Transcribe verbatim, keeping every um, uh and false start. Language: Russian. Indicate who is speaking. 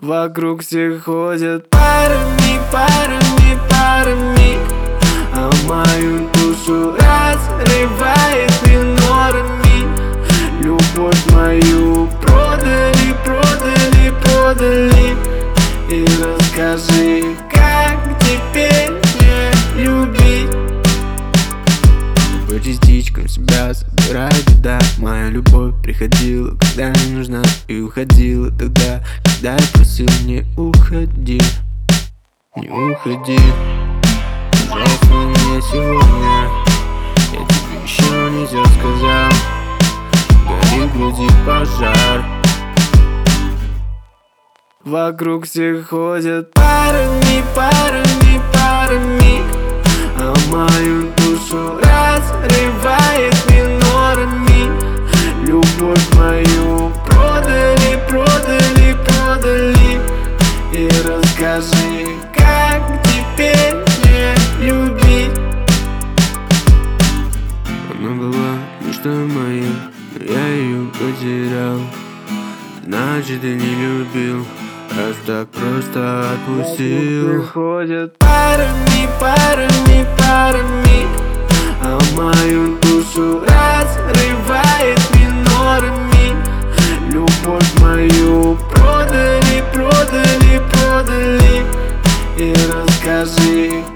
Speaker 1: Вокруг все ходят парами, парами, парами, а мою душу разрывает минорами. Любовь мою продали, продали, продали. И расскажи, как теперь не любить. По частичкам себя собираю туда. Моя любовь приходила, когда не нужна, и уходила тогда, когда я просил: не уходи, не уходи, пожалуйста, не сегодня. Я тебе еще не все сказал. Горит в груди пожар. Вокруг все ходят парами, парами, парами, а мою душу разрывает минорами. Любовь мою продали, продали, продали. И расскажи, как теперь не любить. Она была мечтой моей, но я ее потерял. Значит, ты не любил, раз так просто отпустил. Ходят парами, парами, парами, а мою душу разрывает минорами. Любовь мою продали, продали, продали. И расскажи,